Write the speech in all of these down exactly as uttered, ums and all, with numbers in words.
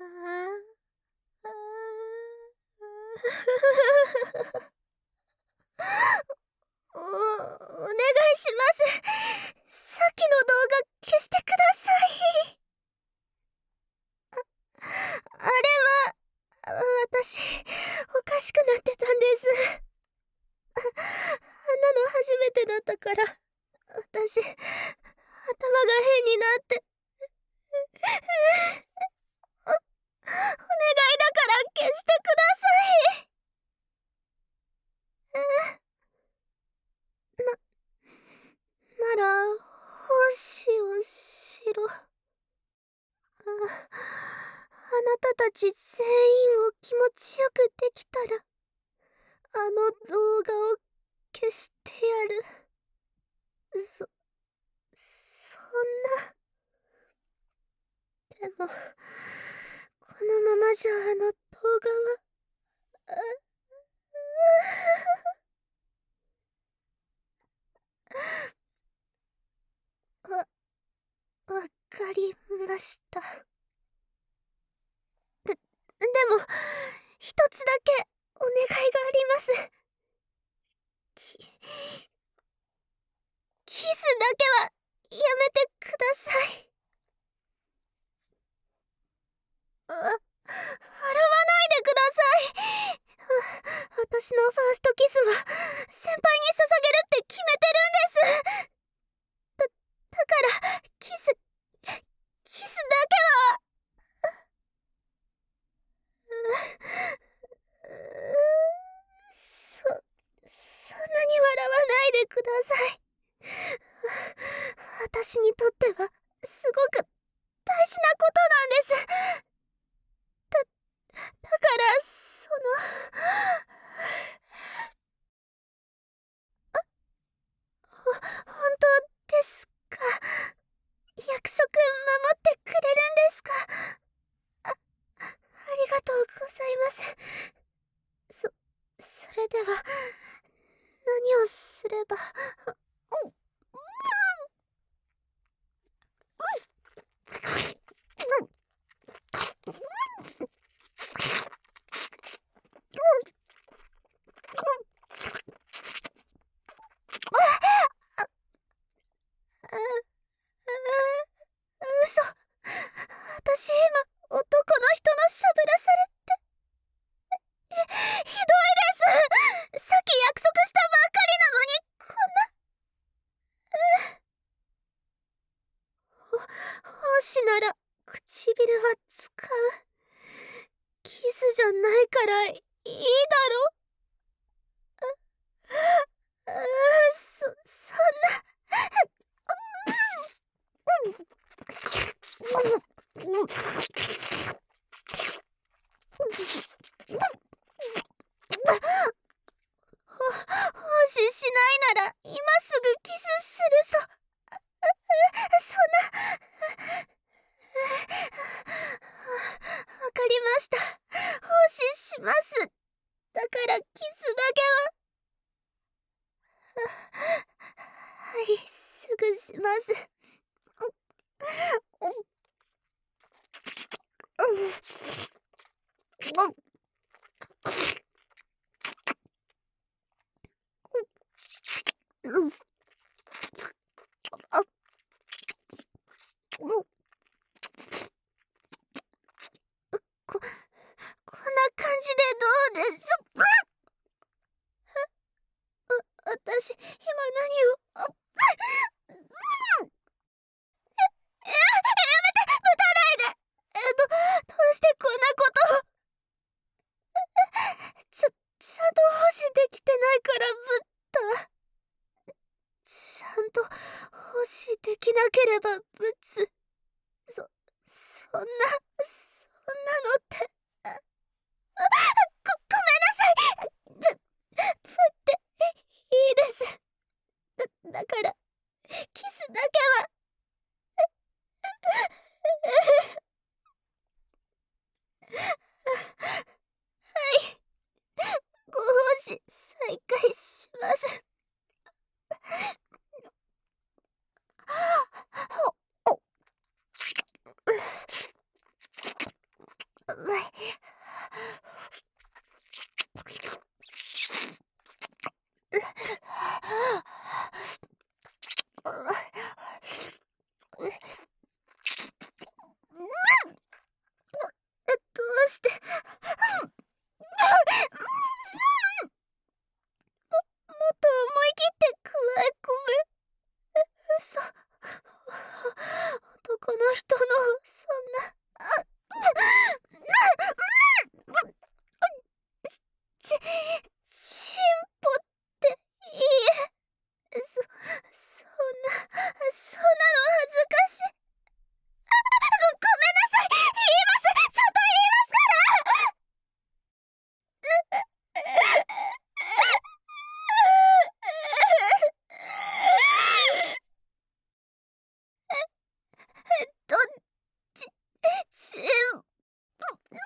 ああ。お、お願いします。さっきの動画消してください。あ、あれは、私、おかしくなってたんです。あ、あんなの初めてだったから、私、頭が変になって。お、お願いだから消してください。な、なら、奉仕をしろ。あ、あなたたち全員を気持ちよくできたら、あの動画を消してやる。そ、そんな。でも、このままじゃあの動画は、あ、わ、わかりました。で、でも、一つだけお願いがあります。き、キスだけはやめてください。あ、笑わないでください。あ、私のファーストキスは先輩に捧げるって決めてるんです。だ、だからキス、キスだけは。そ、そんなに笑わないでください。私にとってはすごく大事なことなんです。だ、だからその、ほ、本当ですか？約束守ってくれるんですか？あ、ありがとうございます。そ、それでは、何をすれば。お、あ、嘘。私今、男の人のしゃぶらされて。ひ、ひどいです。さっき約束したばっかりなのに、こんな。ほ、奉仕なら、唇は使う。キスじゃないからいいだろ。あ、あ、そ、そんな。ほ、奉仕しないなら今すぐキスするぞ。そんな。わかりました。奉仕します。だからキスだけは。はい、すぐします。こ、こんな感じでどうです？私、今何を。あ、や、やめて、撃たないで。え、ど、どうしてこんなことを。ちょ、ちゃんと奉仕できてないからぶった。ちゃんと奉仕できなければぶつ。そ、そんな、そんなのって。あ、あ、ご、ごめんなさい。ぶ、ぶっていいです。だ、だから、キスだけは。はい。ご奉仕再開します。 どうしてもっと思い切ってくわえ込め。嘘。男の人のそんなちチンポっていいえ。そそんなそんなの恥ずかしい。ごごめんなさい。言います。ちゃんと言いますからえっとちチンポど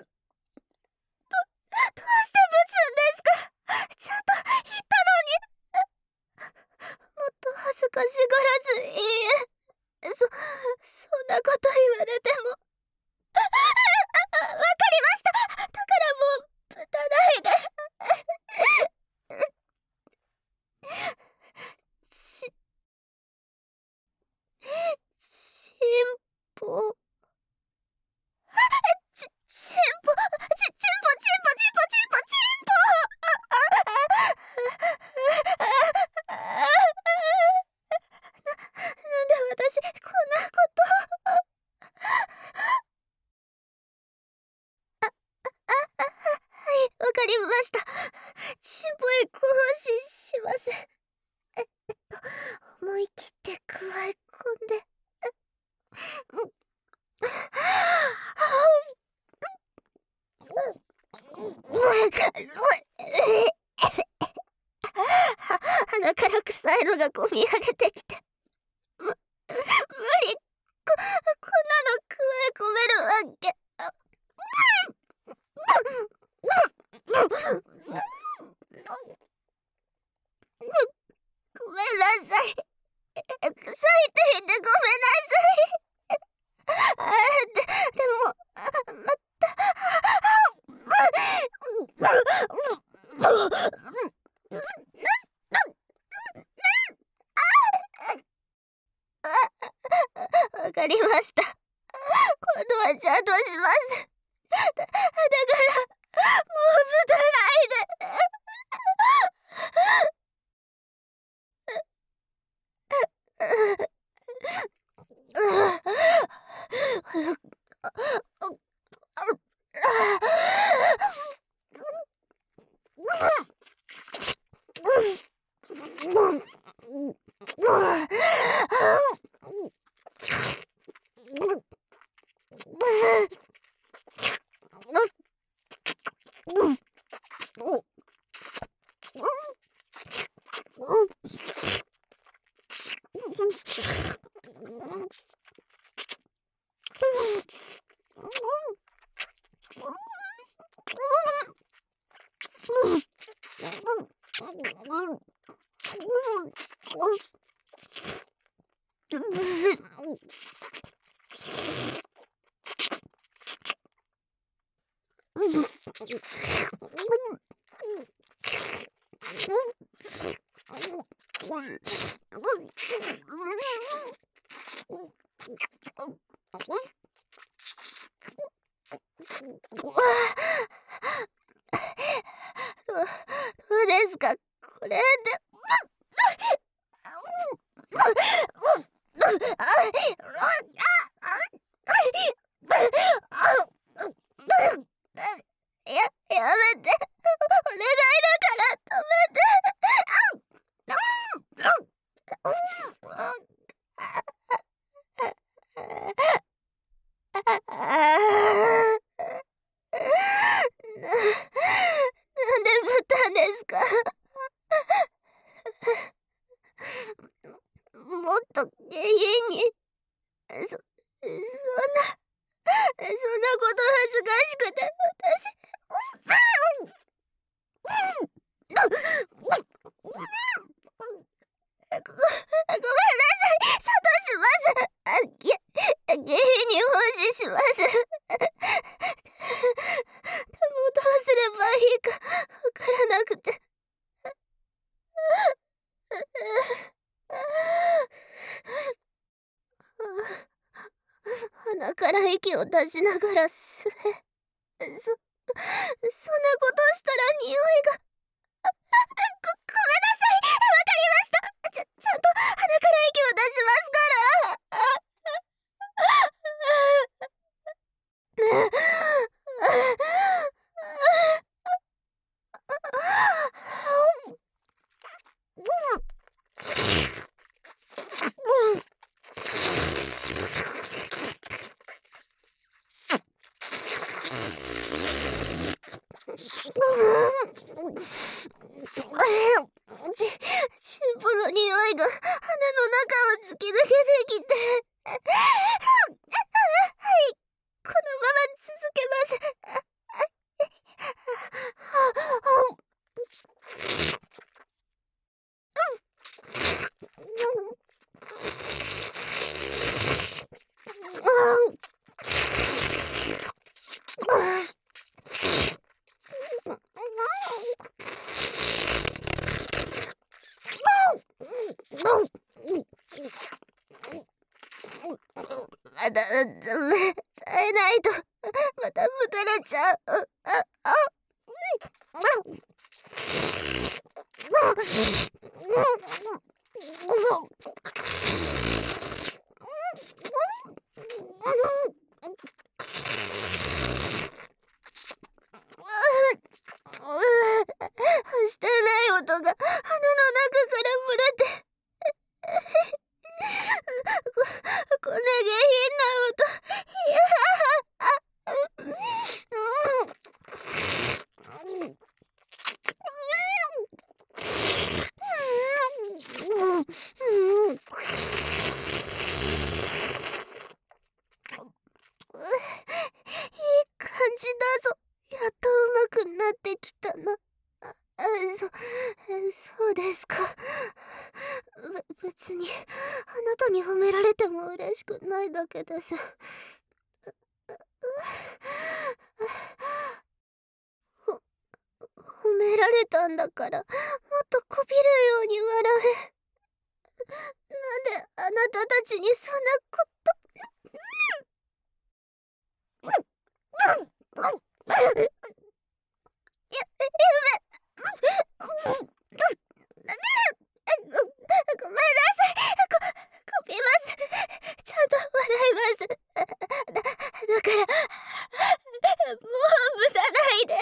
どうしてぶつんですか。ちゃんと言ったのに。もっと恥ずかしがらずいいえ。そそんなこと言われても。ああわかりました。だからもうぶたないで。ちチンポちチンポちチンポチンポチンポチンポチンポな、なんで私こんなことを。あ、あ、あ、はい、わかりました。チンポへ交信します。えっと、思い切ってくわえ込んで。鼻から臭いのがこみ上げてきて。む、無理。こ、こんなのくわえ込めるわけ。ごめんなさい。臭いって言ってごめんなさい。あで、でも、また。わかりました。今度はちゃんとします。だ、だから、もうぶたないで。どうですかこれで。や、やめて。お願いだから止めて。な、なんでぶったんですか。もっと下品に。そ、そんな、そんなこと恥ずかしくて、私。ご、ごめんなさい。ちゃんとします。あ、げ、下品に奉仕します。 から息を出しながら吸え。そ、そんなことしたら匂いが。ご、ごめんなさい。わかりました。ちゃ、ちゃんと鼻から息を出しますから。ち、チンポの匂いが鼻の中を突き抜けてきて。はい、このまま続けます。まだダメ、耐えないとまたぶたれちゃう。ああしてない音が鼻の中から漏れてこ、これ下品な音。いやいい感じだぞ。やっとうまくなってきたな。あ、そ、そうですか。べ、別にあなたに褒められても嬉しくないだけです。ほ、褒められたんだからもっとこびるように笑え。なんであなたたちにそんなこと。や、やめ。ごめんなさい。こ、こびます。ちゃんと笑います。だ、だから、もうぶたないで。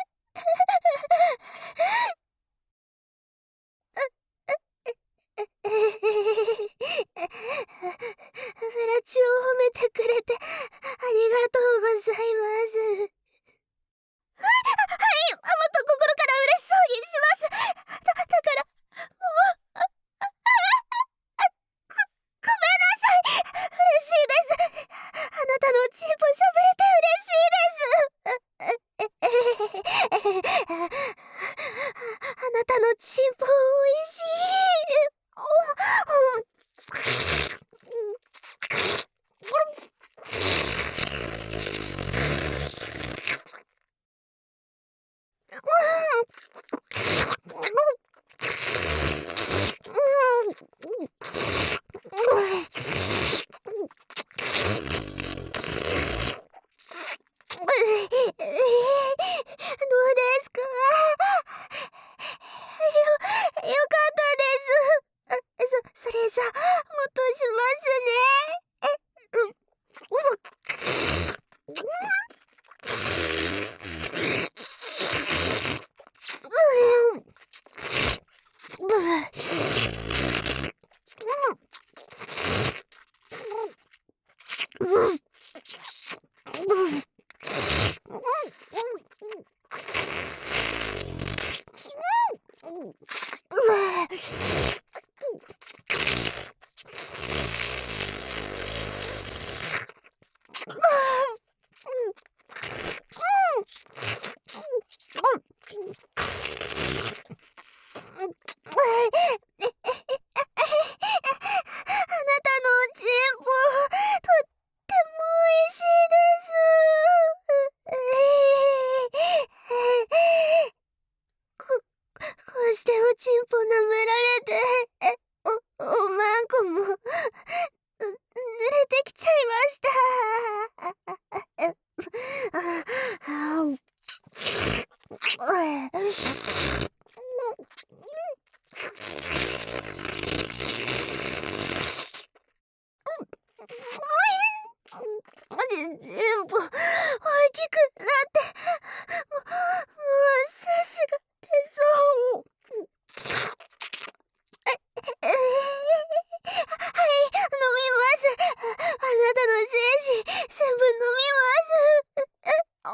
ブラチを褒めてくれてありがとうございます。はい、はい、もっと心から嬉しそうにします。だ、だからもう、あ、あ、あ、ご、ごめんなさい。嬉しいです。あなたのチンポしゃべれて嬉しいです。あなたのチンポおいしい。お、お、どうですか？よ、よかったです。あ、そ、それじゃ、もっとしますね。え、うん、うん、うん、うん。しておちんぽ舐められて、え、お、おまんこも、う、濡れてきちゃいました。 全部大きくなって、もう、もう精子が出そう。え、えー、はい、飲みます。あなたの精子、全部飲みます。え、お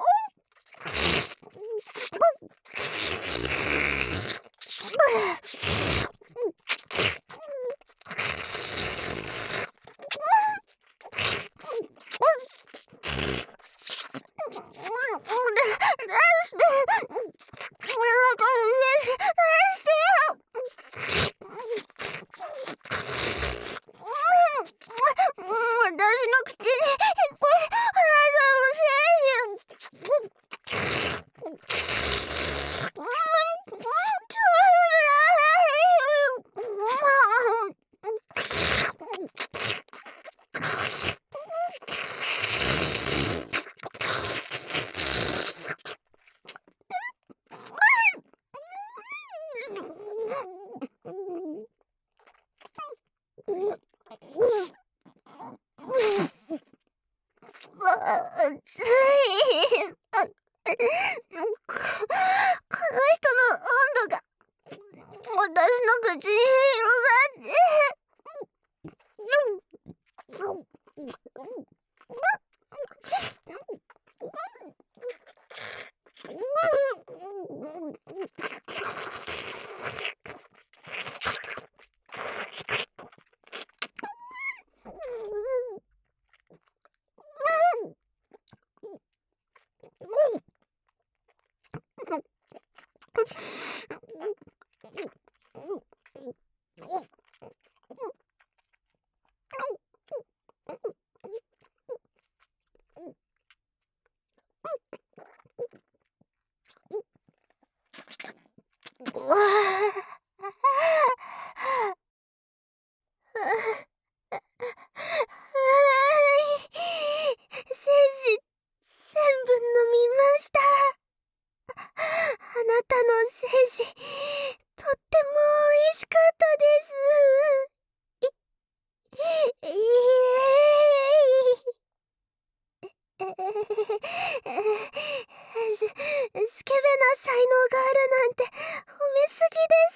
スケベな才能があるなんて褒めすぎで